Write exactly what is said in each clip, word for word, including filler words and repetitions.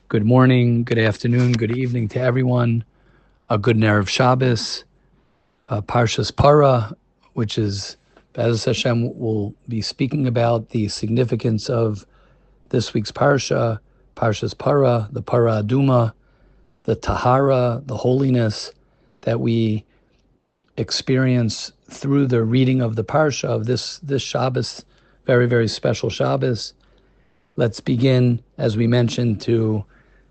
Good morning, good afternoon, good evening to everyone. A good Erev Shabbos, uh, Parshas Para, which is, Be'ezus Hashem, will be speaking about the significance of this week's Parsha, Parshas Para, the Para Aduma, the Tahara, the holiness that we experience through the reading of the Parsha of this, this Shabbos, very, very special Shabbos. Let's begin, as we mentioned, to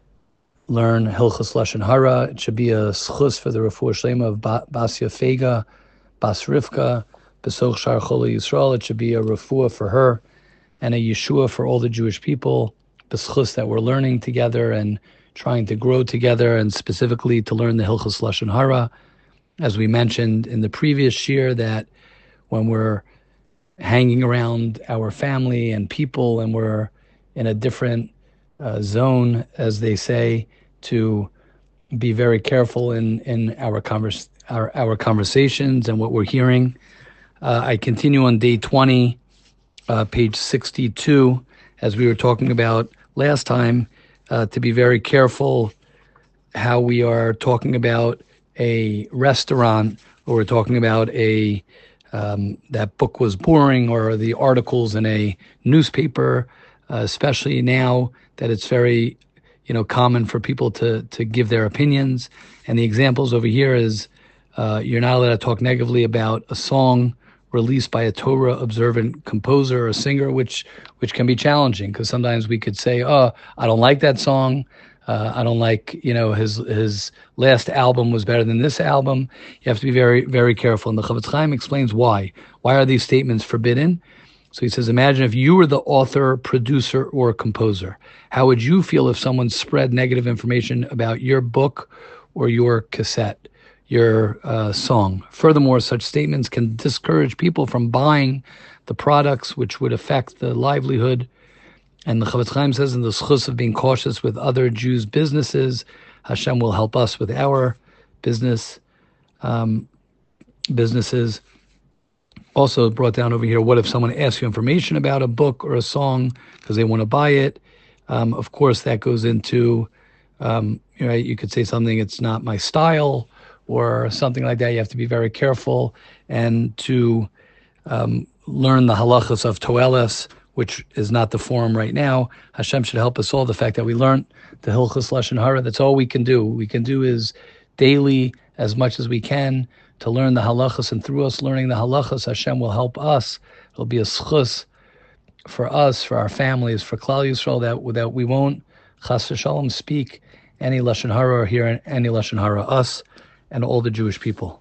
learn Hilchos Lashon Hara. It should be a schus for the refuah shlema of ba- Bas Yafega, Bas Rivka, Besoch Shar Chol Yisrael. It should be a refuah for her and a Yeshua for all the Jewish people. The schus that we're learning together and trying to grow together, and specifically to learn the Hilchos Lashon Hara. As we mentioned in the previous year, that when we're hanging around our family and people and we're in a different uh, zone, as they say, to be very careful in, in our, convers- our our conversations and what we're hearing. Uh, I continue on day twenty, uh, page sixty-two, as we were talking about last time, uh, to be very careful how we are talking about a restaurant, or we're talking about a um, that book was boring, or the articles in a newspaper, uh, especially now that it's very, you know, common for people to to give their opinions. And the examples over here is uh, you're not allowed to talk negatively about a song released by a Torah observant composer or singer, which which can be challenging, because sometimes we could say, oh, I don't like that song. Uh, I don't like, you know, his his last album was better than this album. You have to be very, very careful. And the Chavetz Chaim explains why. Why are these statements forbidden? So he says, imagine if you were the author, producer, or composer. How would you feel if someone spread negative information about your book or your cassette, your uh, song? Furthermore, such statements can discourage people from buying the products, which would affect the livelihood. And the Chavetz Chaim says, in the schus of being cautious with other Jews' businesses, Hashem will help us with our business um, businesses. Also brought down over here, what if someone asks you information about a book or a song because they want to buy it? Um, of course, that goes into, um, you know, you could say something, it's not my style, or something like that. You have to be very careful and to um, learn the halachas of Toeles, which is not the forum right now. Hashem should help us all. The fact that we learned the Hilchos Lashon Hara, that's all we can do. What we can do is daily, as much as we can, to learn the halachas, and through us learning the halachas, Hashem will help us. It'll be a schus for us, for our families, for Klal Yisrael, that, that we won't, chas v'shalom, speak any Lashon Hara or hear any Lashon Hara, us and all the Jewish people.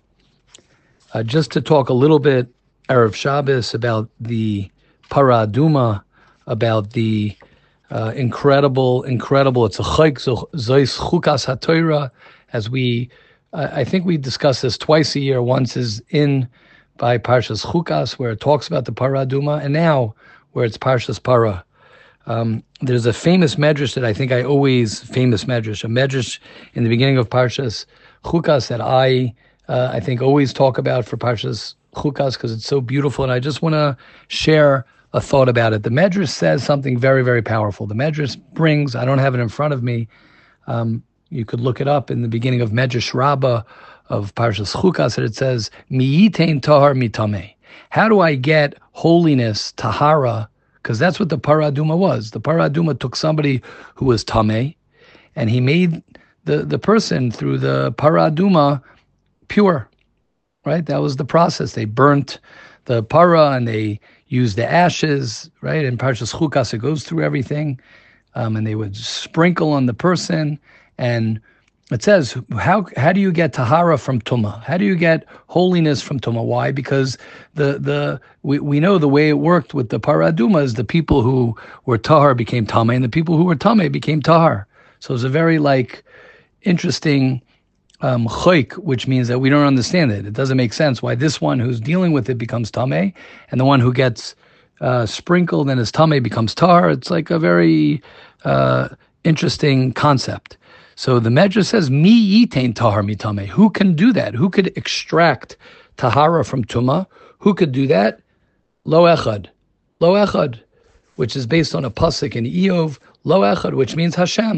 Uh, just to talk a little bit, Erev Shabbos, about the Para Aduma, about the uh, incredible, incredible, it's a chayk, zois chukas haTorah, as we, uh, I think we discuss this twice a year. Once is in by Parshas Chukas, where it talks about the Para Aduma, and now where it's Parshas Para. Um, there's a famous medrash that I think I always, famous medrash, a medrash in the beginning of Parshas Chukas that I, uh, I think always talk about for Parshas Chukas, because it's so beautiful, and I just want to share a thought about it. The Medrash says something very, very powerful. The Medrash brings, I don't have it in front of me, um, you could look it up in the beginning of Medrash Rabbah of Parshas Chukas, and it says, Mi'itein tahar mitame. How do I get holiness, tahara? Because that's what the Para Aduma was. The Para Aduma took somebody who was tameh, and he made the, the person through the Para Aduma pure, right? That was the process. They burnt the para and they used the ashes, right? In Parshas Chukas, it goes through everything, um, and they would sprinkle on the person. And it says, how how do you get tahara from tumah? How do you get holiness from tumah? Why? Because the the we, we know the way it worked with the Para Aduma is the people who were tahar became tameh, and the people who were tameh became tahar. So it's a very like interesting um, chayk, which means that we don't understand it. It doesn't make sense why this one who's dealing with it becomes tameh, and the one who gets uh, sprinkled and is tameh becomes tahar. It's like a very uh, interesting concept. So the Medrash says, Mi yitain tahar mitame. Who can do that? Who could extract tahara from tumah? Who could do that? Lo echad. Lo echad, which is based on a pasuk in Eov. Lo echad, which means Hashem.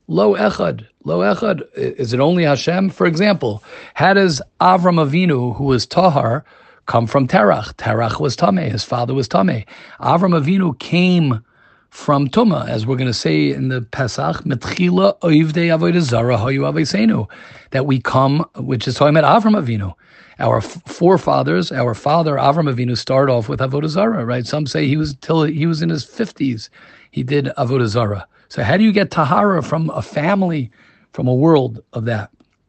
Lo echad, lo echad. Is it only Hashem? For example, how does Avram Avinu, who was tahar, come from Terach? Terach was tameh. His father was tameh. Avram Avinu came from Tuma, as we're going to say in the Pesach, Metchila oivdei avodah zara hayu aveseinu, that we come, which is talking about Avram Avinu. Our f- forefathers, our father Avram Avinu started off with avodah zara, right? Some say he was till he was in his fifties, he did avodah zara. So how do you get tahara from a family, from a world of that?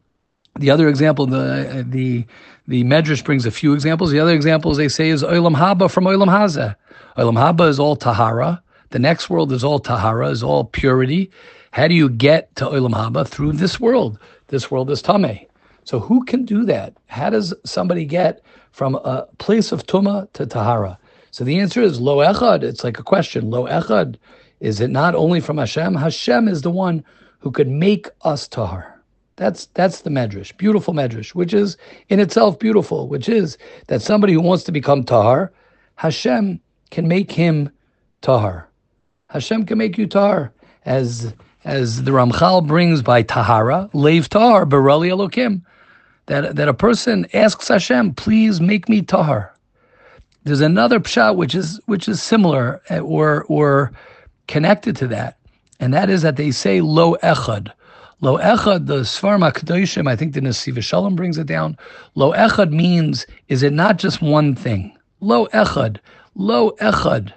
The other example, the the the Medrash brings a few examples. The other examples they say is Olam Haba from Olam Hazeh. Olam Haba is all tahara. The next world is all tahara, is all purity. How do you get to Olam Haba? Through this world. This world is tameh. So who can do that? How does somebody get from a place of tuma to tahara? So the answer is lo echad. It's like a question. Lo echad. Is it not only from Hashem? Hashem is the one who could make us tahar. That's that's the medrash, beautiful medrash, which is in itself beautiful, which is that somebody who wants to become tahar, Hashem can make him tahar. Hashem can make you tahar, as as the Ramchal brings by tahara, leiv tahar, barali elokim, that that a person asks Hashem, please make me tahar. There's another pshat which is which is similar or or connected to that, and that is that they say lo echad. Lo echad, the Sfarim HaKadoshim, I think the Nesiv Shalom brings it down. Lo echad means, is it not just one thing? Lo echad, lo echad.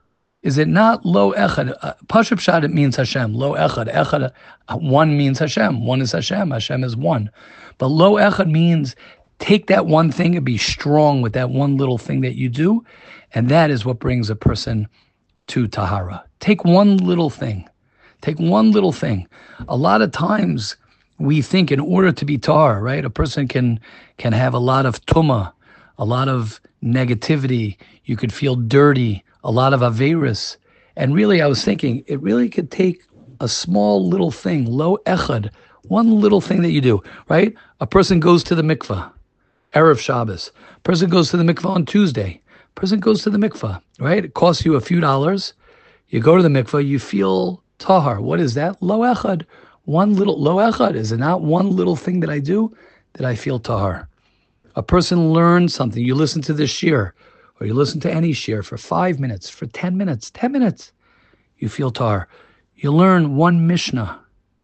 Is it not lo echad? Uh, Pashup Pshat, it means Hashem. Lo echad, echad, uh, one means Hashem. One is Hashem. Hashem is one. But lo echad means take that one thing and be strong with that one little thing that you do, and that is what brings a person to tahara. Take one little thing. Take one little thing. A lot of times we think in order to be tahar, right, a person can can have a lot of tumah, a lot of negativity. You could feel dirty, a lot of averis. And really, I was thinking, it really could take a small little thing, lo echad, one little thing that you do, right? A person goes to the mikvah, Erev Shabbos. A person goes to the mikvah on Tuesday. A person goes to the mikvah, right? It costs you a few dollars. You go to the mikvah, you feel tahar. What is that? Lo echad. One little, lo echad. Is it not one little thing that I do that I feel tahar? A person learns something. You listen to this shir, or you listen to any shir for five minutes, for ten minutes, ten minutes. You feel tahar. You learn one mishnah.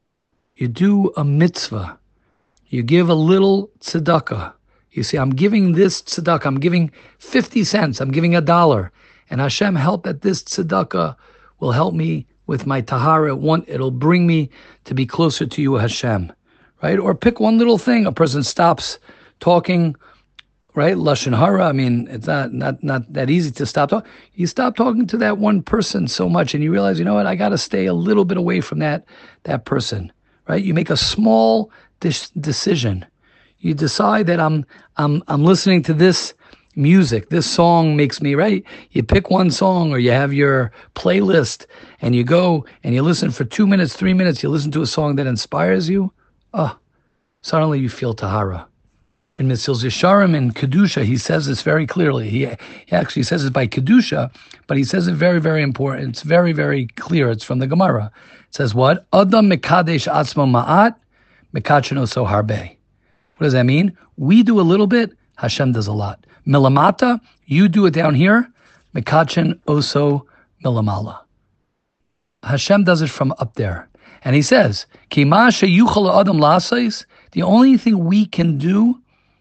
You do a mitzvah. You give a little tzedakah. You say, I'm giving this tzedakah. I'm giving fifty cents. I'm giving a dollar. And Hashem, help that this tzedakah will help me with my tahara. One, it'll bring me to be closer to you, Hashem, right? Or pick one little thing. A person stops talking, right? Lashon hara. I mean, it's not not not that easy to stop talking. You stop talking to that one person so much, and you realize, you know what? I got to stay a little bit away from that that person, right? You make a small dis- decision. You decide that I'm I'm I'm listening to this music. This song makes me, right? You pick one song, or you have your playlist, and you go and you listen for two minutes, three minutes. You listen to a song that inspires you. Oh, suddenly you feel tahara. In Mesillas Yesharim in Kedusha, he says this very clearly. He, he actually says it by Kedusha, but he says it very, very important. It's very, very clear. It's from the Gemara. It says what? Adam mekadesh atzmo ma'at, mekacheno so harbe. What does that mean? We do a little bit, Hashem does a lot. Milamata, you do it down here, mekachen oso milamala. Hashem does it from up there. And he says, Ki ma sheyuchal adam lasais, the only thing we can do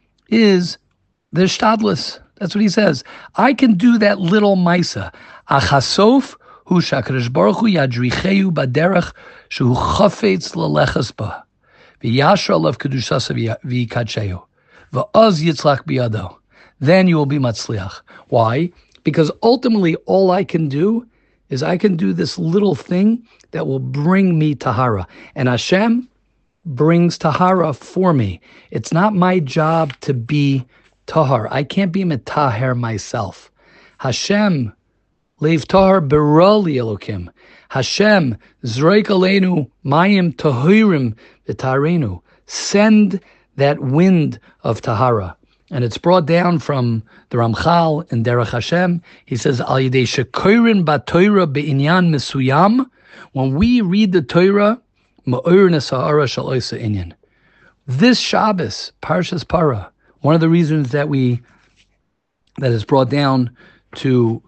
is the shtadlis. That's what he says. I can do that little maisa. Achasof hu shakadosh baruch hu yadricheu baderech shehu chafetz lelechas ba v'yashra alav kedushasa v'yikadsheu v'az yitzlach biyado. Then you will be matzliach. Why? Because ultimately all I can do is I can do this little thing that will bring me tahara. And Hashem brings tahara for me. It's not my job to be tahar. I can't be metaher myself. Hashem, leiv tahar berali elokim. Hashem, zroik aleinu mayim tahirim v'tarenu. Send that wind of tahara. And it's brought down from the Ramchal in Derech Hashem. He says, Al yidei shekoirin ba'Torah be'inyan mesuyam. When we read the Torah, Ma'or Nesa'ara Shal Oisa Inyan. This Shabbos, Parshas Para, one of the reasons that we that is brought down to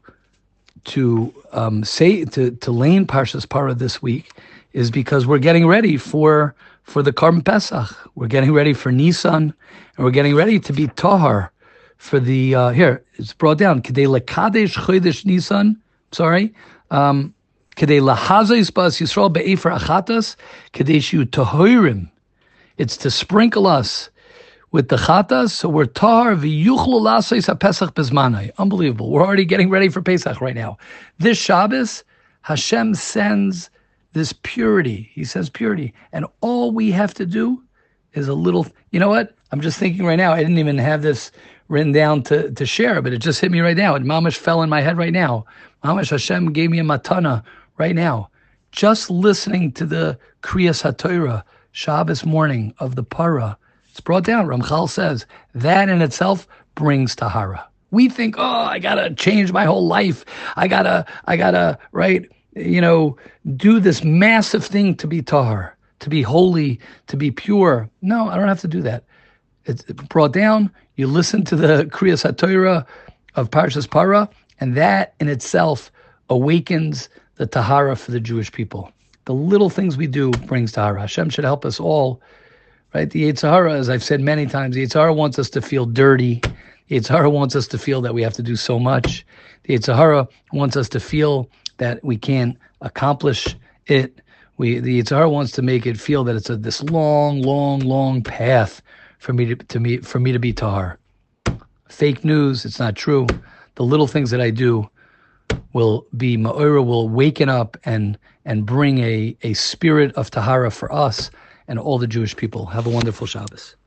to um, say to to lane Parshas Para this week is because we're getting ready for for the Karban Pesach. We're getting ready for Nisan, and we're getting ready to be Tahar for the uh, here. It's brought down Kedei Lekadesh Chodesh Nisan. Sorry. Um, Kedei Lahazos Bas Yisrael Be'efer Achatas Kedei Shu Tahorim. It's to sprinkle us with the chatas, so we're tahar v'yuchlu lasos haPesach bezmanai. Unbelievable. We're already getting ready for Pesach right now. This Shabbos, Hashem sends this purity. He says purity. And all we have to do is a little, you know what? I'm just thinking right now, I didn't even have this written down to, to share, but it just hit me right now. It mamash fell in my head right now. Mamash Hashem gave me a matana right now. Just listening to the Kriyas HaTorah, Shabbos morning of the Para, it's brought down. Ramchal says that in itself brings tahara. We think, oh, I gotta change my whole life. I gotta, I gotta, right, you know, do this massive thing to be tahar, to be holy, to be pure. No, I don't have to do that. It's brought down. You listen to the Kriyas HaTorah of Parshas Para, and that in itself awakens the tahara for the Jewish people. The little things we do brings tahara. Hashem should help us all. Right, the Yetzer Hara, as I've said many times, the Yetzer Hara wants us to feel dirty. The Yetzer Hara wants us to feel that we have to do so much. The Yetzer Hara wants us to feel that we can't accomplish it. We, the Yetzer Hara wants to make it feel that it's a this long, long, long path for me to, to me for me to be tahar. Fake news. It's not true. The little things that I do will be ma'ora, will waken up and and bring a a spirit of tahara for us and all the Jewish people. Have a wonderful Shabbos.